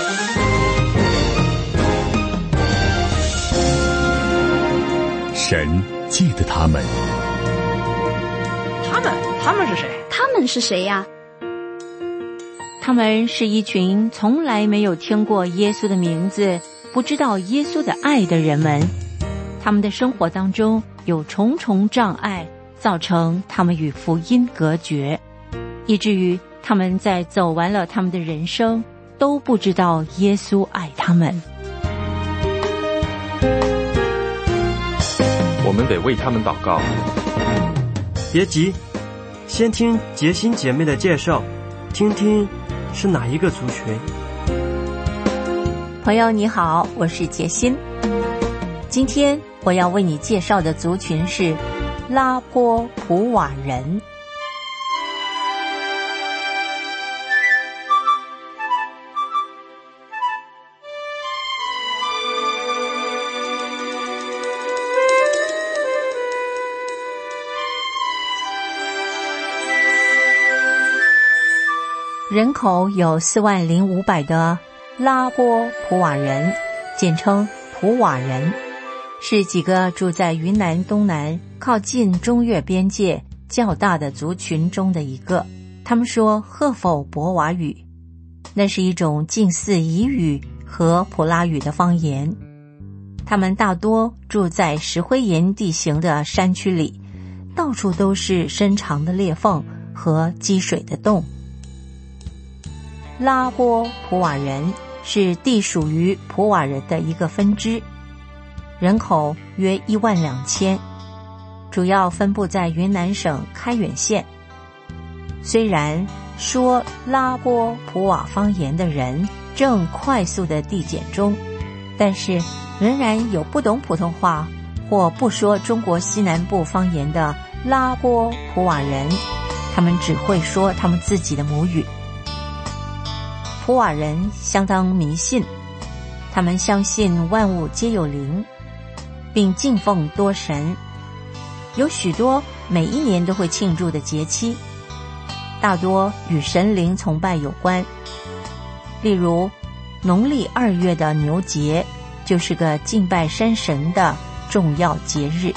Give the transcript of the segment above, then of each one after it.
神记得他们。 他们是谁？ 他们是谁呀？ 他们是一群从来没有听过耶稣的名字，不知道耶稣的爱的人们。他们的生活当中有重重障碍，造成他们与福音隔绝，以至于他们在走完了他们的人生，都不知道耶稣爱他们。 我们得为他们祷告。 别急，先听洁心姐妹的介绍，听听是哪一个族群。 朋友你好，我是洁心。今天我要为你介绍的族群是拉波普瓦人。人口有40500的拉波普瓦人，简称普瓦人，是几个住在云南东南靠近中越边界较大的族群中的一个。他们说赫否博瓦语，那是一种近似彝语和普拉语的方言。他们大多住在石灰岩地形的山区里，到处都是深长的裂缝和积水的洞。拉波普瓦人是地属于普瓦人的一个分支，人口约12000，主要分布在云南省开远县。虽然说拉波普瓦方言的人正快速的递减中，但是仍然有不懂普通话或不说中国西南部方言的拉波普瓦人，他们只会说他们自己的母语。普瓦人相当迷信，他们相信万物皆有灵，并敬奉多神，有许多每一年都会庆祝的节期，大多与神灵崇拜有关。例如农历2月的牛节就是个敬拜山神的重要节日。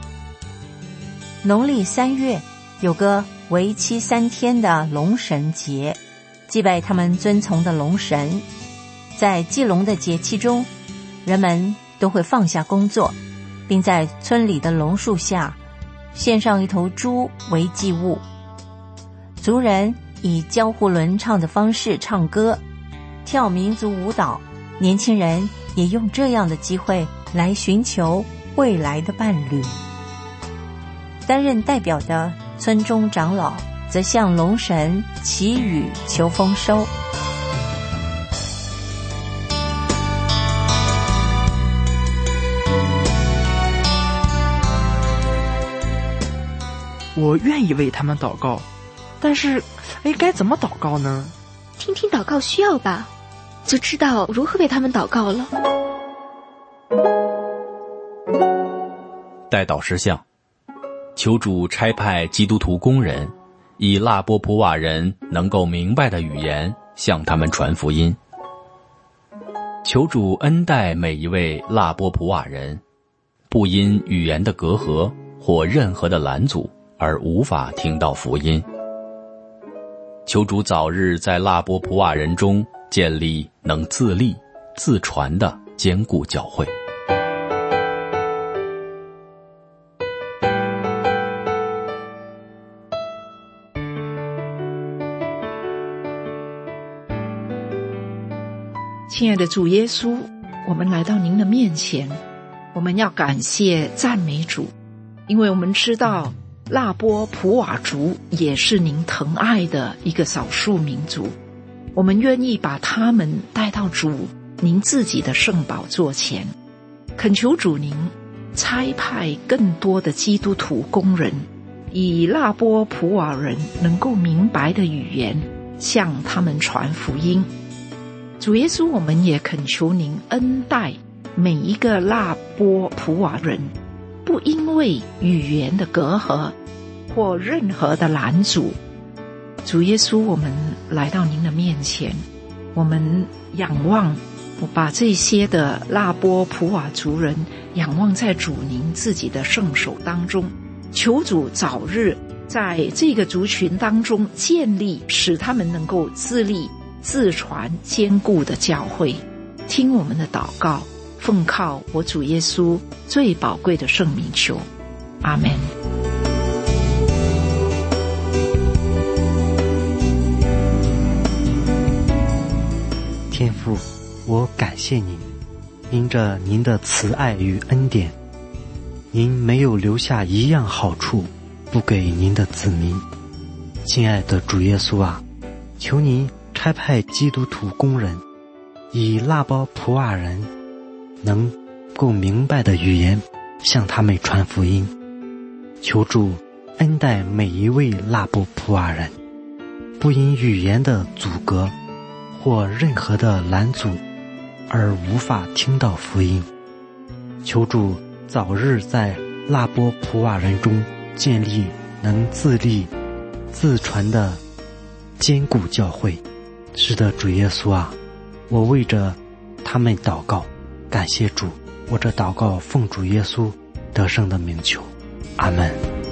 农历3月有个为期3天的龙神节，祭拜他们尊崇的龙神。在祭龙的节期中，人们都会放下工作，并在村里的龙树下献上一头猪为祭物。族人以交互轮唱的方式唱歌，跳民族舞蹈，年轻人也用这样的机会来寻求未来的伴侣。担任代表的村中长老则向龙神祈雨求丰收。 我愿意为他们祷告，但是该怎么祷告呢？ 听听祷告需要吧，就知道如何为他们祷告了。 代祷事项：求主差派基督徒工人，以拉波普瓦人能够明白的语言向他们传福音。求主恩待每一位拉波普瓦人，不因语言的隔阂或任何的拦阻而无法听到福音。求主早日在拉波普瓦人中建立能自立自传的坚固教会。 亲爱的主耶稣，我们来到您的面前，我们要感谢赞美主，因为我们知道拉波普瓦族也是您疼爱的一个少数民族，我们愿意把他们带到主您自己的圣宝座前，恳求主您差派更多的基督徒工人，以拉波普瓦人能够明白的语言向他们传福音。主耶稣，我们也恳求您恩待每一个拉波普瓦人，不因为语言的隔阂或任何的拦阻。主耶稣，我们来到您的面前， 我们仰望，我把这些的拉波普瓦族人仰望在主您自己的圣手当中，求主早日在这个族群当中建立，使他们能够自立自传坚固的教会。听我们的祷告，奉靠我主耶稣最宝贵的圣名求，阿们。 天父，我感谢您，因着您的慈爱与恩典，您没有留下一样好处不给您的子民。亲爱的主耶稣啊，求您差派基督徒工人，以拉波普瓦人能够明白的语言向他们传福音。求主恩待每一位拉波普瓦人，不因语言的阻隔或任何的拦阻而无法听到福音。求主早日在拉波普瓦人中建立能自立自传的坚固教会。是的，主耶稣啊，我为着他们祷告，感谢主，我这祷告奉主耶稣得胜的名求，阿们。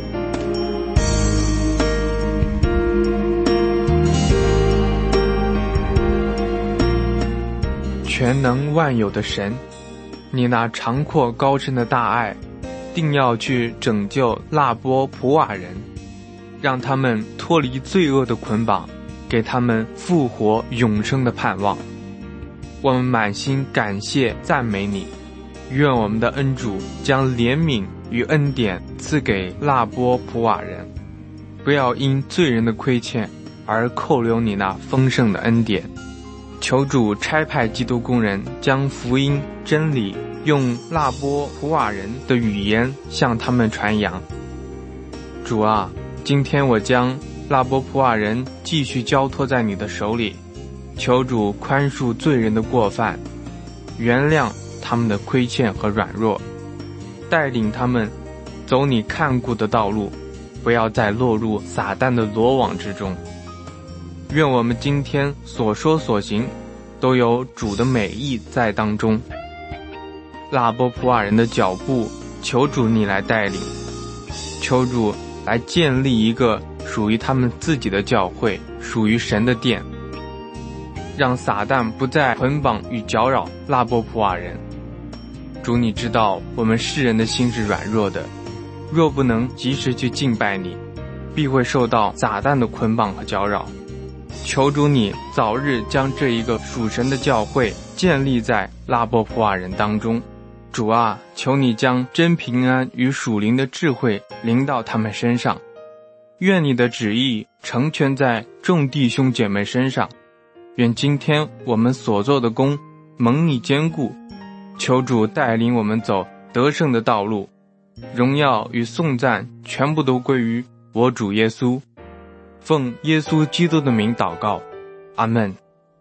全能万有的神，你那长阔高深的大爱，定要去拯救拉波普瓦人，让他们脱离罪恶的捆绑，给他们复活永生的盼望。我们满心感谢赞美你，愿我们的恩主将怜悯与恩典赐给拉波普瓦人，不要因罪人的亏欠而扣留你那丰盛的恩典。求主差派基督工人，将福音真理用拉波普瓦人的语言向他们传扬。主啊，今天我将拉波普瓦人继续交托在你的手里，求主宽恕罪人的过犯，原谅他们的亏欠和软弱，带领他们走你看顾的道路，不要再落入撒旦的罗网之中。愿我们今天所说所行都有主的美意在当中。拉波普瓦人的脚步，求主你来带领，求主来建立一个属于他们自己的教会，属于神的殿，让撒旦不再捆绑与搅扰拉波普瓦人。主，你知道我们世人的心是软弱的，若不能及时去敬拜你，必会受到撒旦的捆绑和搅扰。求主你早日将这一个属神的教会建立在拉波普瓦人当中。主啊，求你将真平安与属灵的智慧临到他们身上，愿你的旨意成全在众弟兄姐妹身上。愿今天我们所做的工蒙你坚固，求主带领我们走得胜的道路，荣耀与颂赞全部都归于我主耶稣。奉耶稣基督的名祷告，阿们。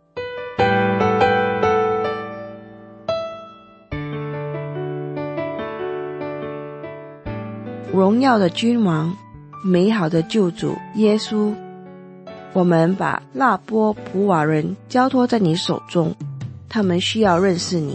荣耀的君王，美好的救主耶稣，我们把拉波普瓦人交托在你手中，他们需要认识你。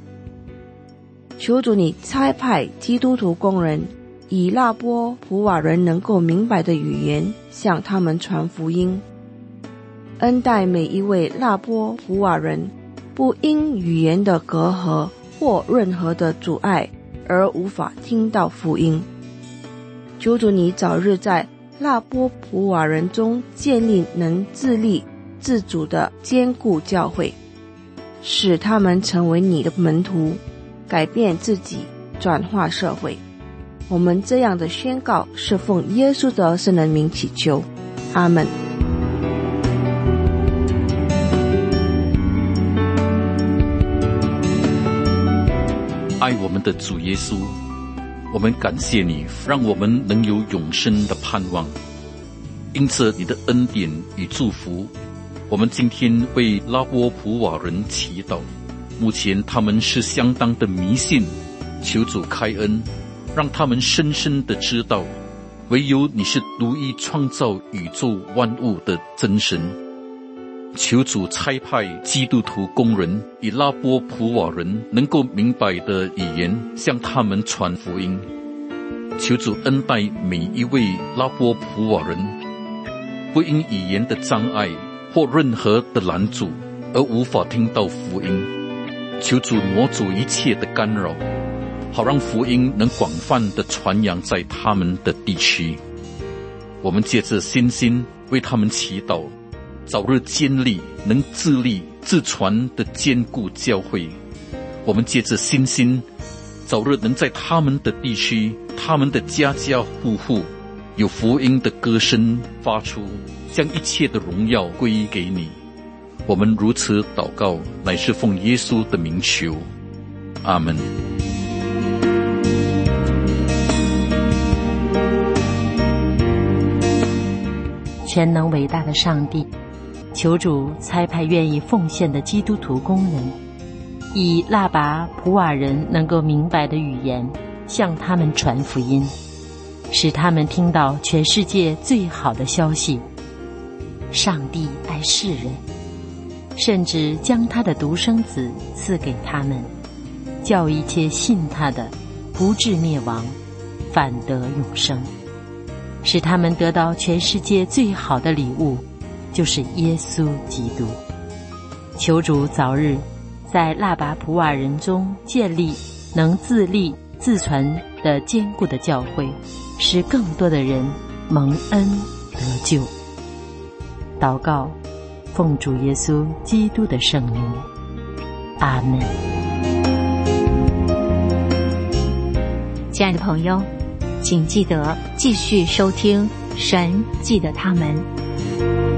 求主你差派基督徒工人，以拉波普瓦人能够明白的语言向他们传福音，恩待每一位拉波普瓦人，不因语言的隔阂或任何的阻碍而无法听到福音。求主你早日在拉波普瓦人中建立能自立自主的坚固教会，使他们成为你的门徒，改变自己，转化社会。我们这样的宣告是奉耶稣的圣人名祈求，阿们。 爱我们的主耶稣，我们感谢你，让我们能有永生的盼望。因此你的恩典与祝福，我们今天为拉波普瓦人祈祷。目前他们是相当的迷信，求主开恩，让他们深深地知道，唯有你是独一创造宇宙万物的真神。 求主差派基督徒工人以拉波普瓦人能够明白的语言向他们传福音。求主恩待每一位拉波普瓦人，不因语言的障碍或任何的拦阻而无法听到福音。求主挪走一切的干扰，好让福音能广泛地传扬在他们的地区。我们借着信心为他们祈祷，早日建立能自立自传的坚固教会。我们借着信心，早日能在他们的地区、他们的家家户户有福音的歌声发出，将一切的荣耀归给你。我们如此祷告，乃是奉耶稣的名求，阿们。 全能伟大的上帝，求主差派愿意奉献的基督徒工人，以腊拔普瓦人能够明白的语言向他们传福音，使他们听到全世界最好的消息：上帝爱世人，甚至将他的独生子赐给他们，叫一切信他的不至灭亡，反得永生。使他们得到全世界最好的礼物，就是耶稣基督。求主早日在腊拔普瓦人中建立能自立自存的坚固的教会，使更多的人蒙恩得救。祷告，奉主耶稣基督的圣名，阿们。 亲爱的朋友，请记得继续收听神记得他们。